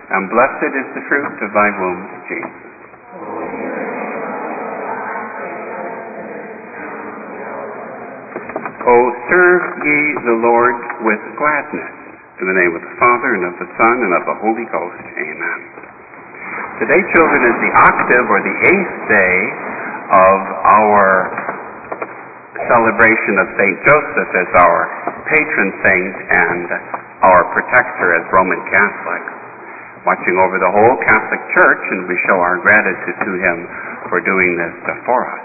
and blessed is the fruit of thy womb, Jesus. O serve ye the Lord with gladness. In the name of the Father, and of the Son, and of the Holy Ghost. Amen. Today, children, is the octave, or the 8th day, of our celebration of St. Joseph as our patron saint and our protector as Roman Catholics. Watching over the whole Catholic Church, and we show our gratitude to him for doing this for us.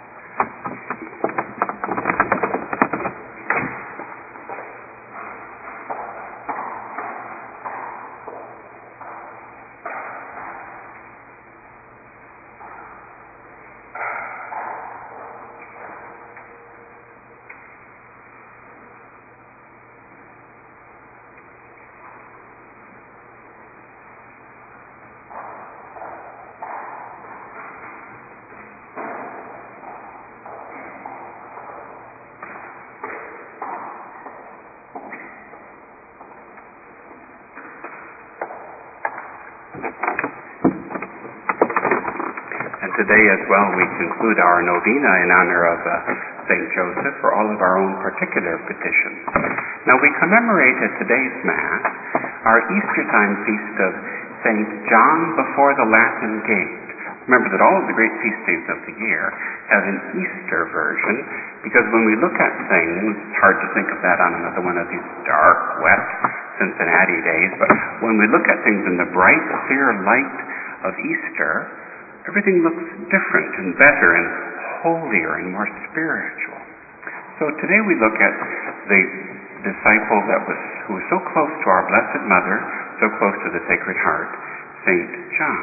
Today as well we conclude our novena in honor of St. Joseph for all of our own particular petitions. Now we commemorate at today's Mass our Easter time feast of St. John before the Latin Gate. Remember that all of the great feast days of the year have an Easter version, because when we look at things, it's hard to think of that on another one of these dark, wet Cincinnati days, but when we look at things in the bright, clear light of Easter, everything looks different and better and holier and more spiritual. So today we look at the disciple who was so close to our Blessed Mother, so close to the Sacred Heart, St. John.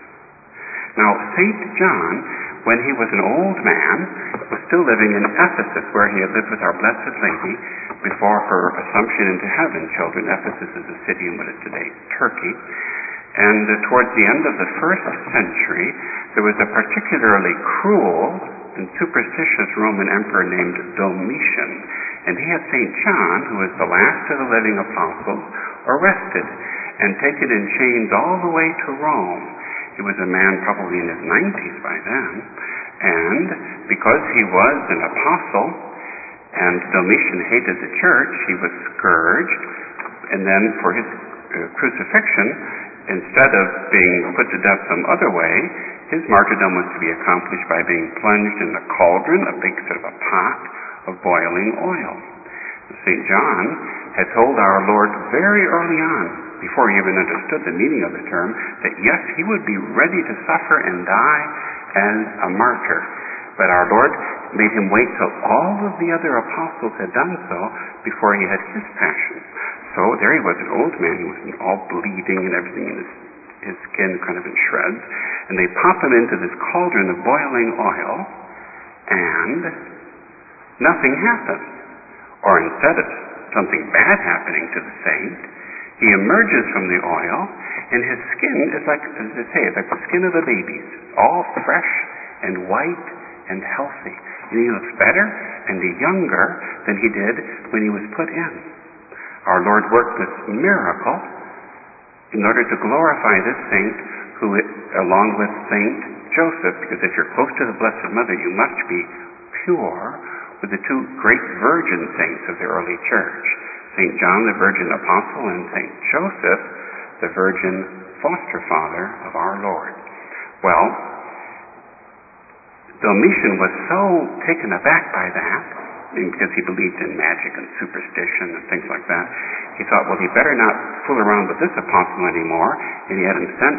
Now, St. John, when he was an old man, was still living in Ephesus, where he had lived with our Blessed Lady before her assumption into heaven. Children, Ephesus is a city in what is today Turkey. And towards the end of the 1st century, there was a particularly cruel and superstitious Roman emperor named Domitian. And he had St. John, who was the last of the living apostles, arrested and taken in chains all the way to Rome. He was a man probably in his 90s by then. And because he was an apostle and Domitian hated the church, he was scourged. And then for his crucifixion, instead of being put to death some other way, his martyrdom was to be accomplished by being plunged in a cauldron, a big sort of a pot of boiling oil. St. John had told our Lord very early on, before he even understood the meaning of the term, that yes, he would be ready to suffer and die as a martyr. But our Lord made him wait till all of the other apostles had done so before he had his passion. So there he was, an old man, he was all bleeding and everything, in his skin kind of in shreds. And they pop him into this cauldron of boiling oil, and nothing happens. Or instead of something bad happening to the saint, he emerges from the oil, and his skin is like, as they say, it's like the skin of a baby, all fresh and white and healthy. And he looks better and younger than he did when he was put in. Our Lord worked this miracle in order to glorify this saint, who, along with Saint Joseph, because if you're close to the Blessed Mother, you must be pure, with the two great virgin saints of the early church, St. John, the virgin apostle, and St. Joseph, the virgin foster father of our Lord. Well, Domitian was so taken aback by that, because he believed in magic and superstition and things like that, he thought, well, he better not fool around with this apostle anymore, and he had him sent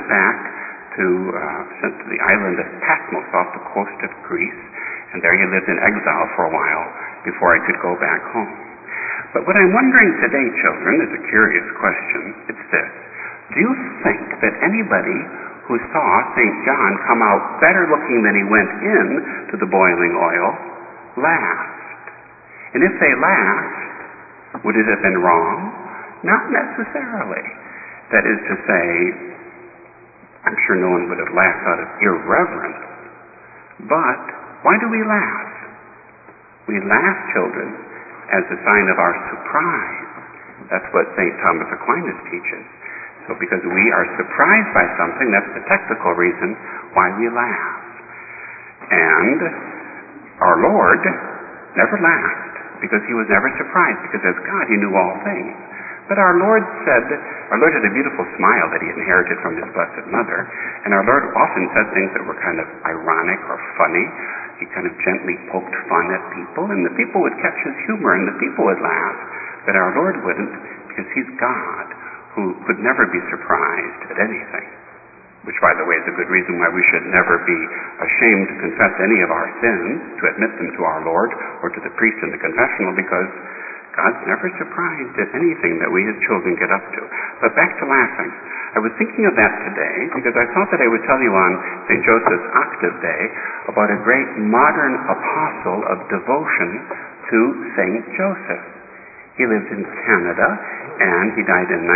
to the island of Patmos off the coast of Greece, and there he lived in exile for a while before he could go back home. But what I'm wondering today, children, is a curious question. It's this: do you think that anybody who saw St. John come out better looking than he went in to the boiling oil laughed? And if they laughed, would it have been wrong? Not necessarily. That is to say, I'm sure no one would have laughed out of irreverence. But why do we laugh? We laugh, children, as a sign of our surprise. That's what St. Thomas Aquinas teaches. So because we are surprised by something, that's the technical reason why we laugh. And our Lord never laughed because he was never surprised, because as God he knew all things. But our Lord had a beautiful smile that he inherited from his Blessed Mother, and our Lord often said things that were kind of ironic or funny. He kind of gently poked fun at people, and the people would catch his humor, and the people would laugh. But our Lord wouldn't, because he's God, who could never be surprised at anything. Which, by the way, is a good reason why we should never be ashamed to confess any of our sins, to admit them to our Lord or to the priest in the confessional, because God's never surprised at anything that we as children get up to. But back to laughing. I was thinking of that today because I thought that I would tell you on St. Joseph's Octave Day about a great modern apostle of devotion to St. Joseph. He lived in Canada, and he died in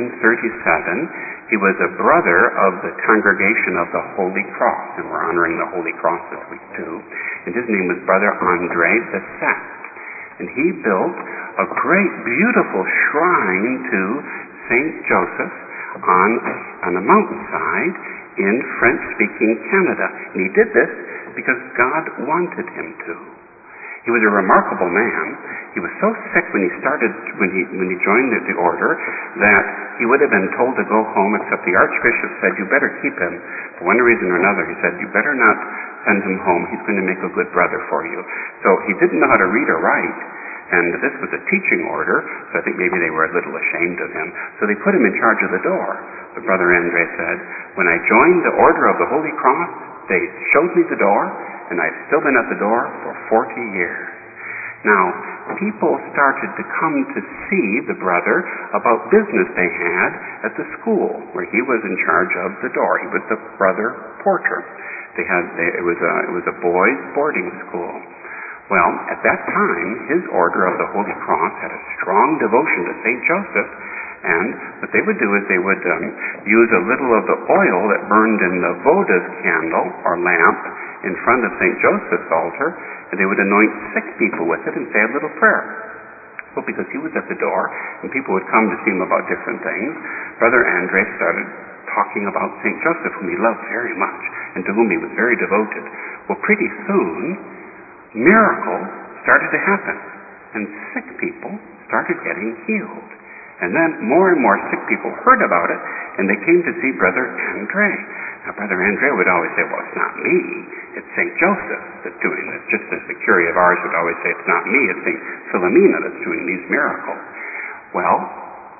1937. He was a brother of the Congregation of the Holy Cross, and we're honoring the Holy Cross this week too. And his name was Brother André Bessette. And he built a great, beautiful shrine to St. Joseph on a mountainside in French-speaking Canada. And he did this because God wanted him to. He was a remarkable man. He was so sick when he joined the order that he would have been told to go home, except the Archbishop said, "You better keep him." For one reason or another, he said, "You better not send him home. He's going to make a good brother for you." So he didn't know how to read or write, and this was a teaching order, so I think maybe they were a little ashamed of him. So they put him in charge of the door. But Brother André said, "When I joined the Order of the Holy Cross, they showed me the door, and I've still been at the door for 40 years. Now, people started to come to see the brother about business they had at the school where he was in charge of the door. He was the brother porter. It was a boys' boarding school. Well, at that time, his Order of the Holy Cross had a strong devotion to St. Joseph, and what they would do is they would use a little of the oil that burned in the Votive candle or lamp in front of St. Joseph's altar, and they would anoint sick people with it and say a little prayer. Well, because he was at the door and people would come to see him about different things, Brother André started talking about St. Joseph, whom he loved very much and to whom he was very devoted. Well, pretty soon, miracles started to happen, and sick people started getting healed. And then more and more sick people heard about it, and they came to see Brother André. Now, Brother André would always say, "Well, it's not me, it's St. Joseph that's doing this," just as the curé of ours would always say, "It's not me, it's St. Philomena that's doing these miracles." Well,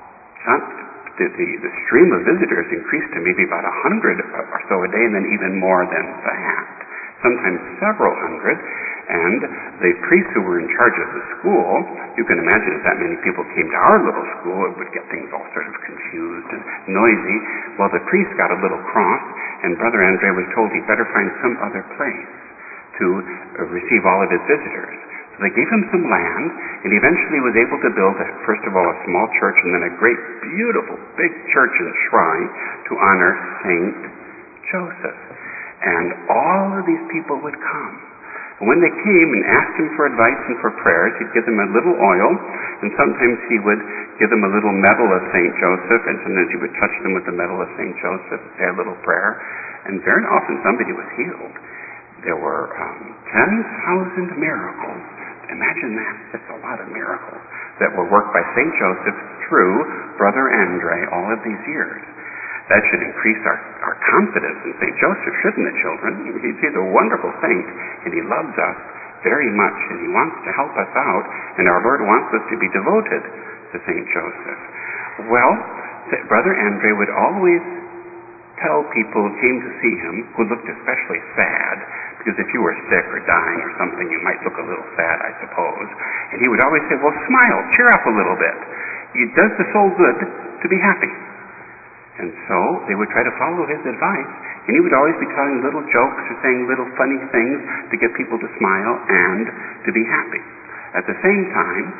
the stream of visitors increased to maybe about 100 or so a day, and then even more than that, sometimes several hundred. And the priests who were in charge of the school, you can imagine if that many people came to our little school, it would get things all sort of confused and noisy. Well, the priest got a little cross, and Brother André was told he'd better find some other place to receive all of his visitors. So they gave him some land, and he eventually was able to build, first of all, a small church, and then a great, beautiful, big church and shrine to honor St. Joseph. And all of these people would come. And when they came and asked him for advice and for prayers, he'd give them a little oil, and sometimes he would give them a little medal of St. Joseph, and sometimes he would touch them with the medal of St. Joseph, say a little prayer, and very often somebody was healed. There were 10,000 miracles. Imagine that. That's a lot of miracles that were worked by St. Joseph through Brother André all of these years. That should increase our confidence in St. Joseph, shouldn't it, children? He's a wonderful saint, and he loves us very much, and he wants to help us out, and our Lord wants us to be devoted to St. Joseph. Well, Brother André would always tell people who came to see him, who looked especially sad, because if you were sick or dying or something, you might look a little sad, I suppose. And he would always say, "Well, smile, cheer up a little bit. It does the soul good to be happy." And so they would try to follow his advice, and he would always be telling little jokes or saying little funny things to get people to smile and to be happy. At the same time,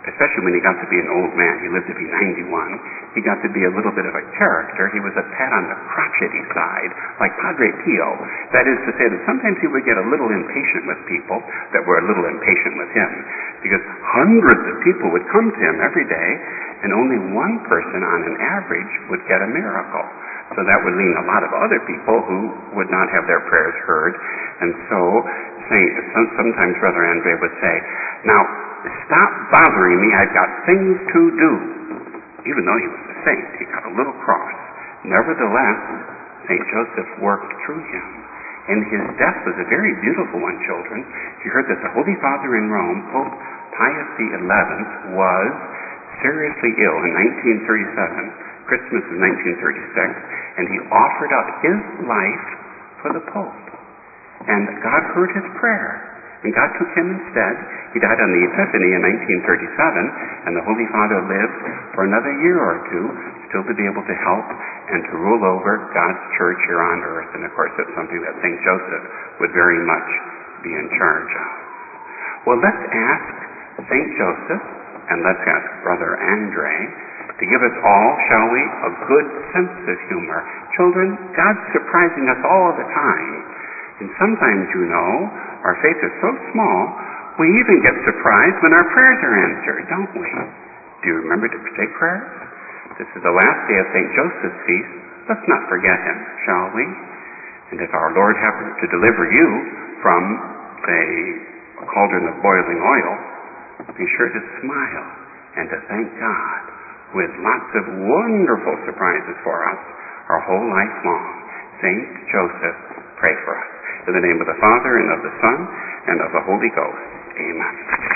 especially when he got to be an old man. He lived to be 91. He got to be a little bit of a character. He was a pat on the crotchety side, like Padre Pio. That is to say that sometimes he would get a little impatient with people that were a little impatient with him, because hundreds of people would come to him every day, and only one person on an average would get a miracle. So that would mean a lot of other people who would not have their prayers heard. And so sometimes Brother Andre would say, "Now, stop bothering me. I've got things to do." Even though he was a saint, he got a little cross. Nevertheless, St. Joseph worked through him. And his death was a very beautiful one, children. You heard that the Holy Father in Rome, Pope Pius XI, was seriously ill in 1937, Christmas of 1936, and he offered up his life for the Pope. And God heard his prayer, and God took him instead. He died on the Epiphany in 1937, and the Holy Father lived for another year or two, still to be able to help and to rule over God's church here on earth. And of course, that's something that St. Joseph would very much be in charge of. Well, let's ask St. Joseph, and let's ask Brother Andre to give us all, shall we, a good sense of humor. Children, God's surprising us all the time. And sometimes, you know, our faith is so small, we even get surprised when our prayers are answered, don't we? Do you remember to say prayers? This is the last day of St. Joseph's feast. Let's not forget him, shall we? And if our Lord happens to deliver you from, say, a cauldron of boiling oil, be sure to smile and to thank God with lots of wonderful surprises for us our whole life long. St. Joseph, pray for us. In the name of the Father, and of the Son, and of the Holy Ghost. Amen.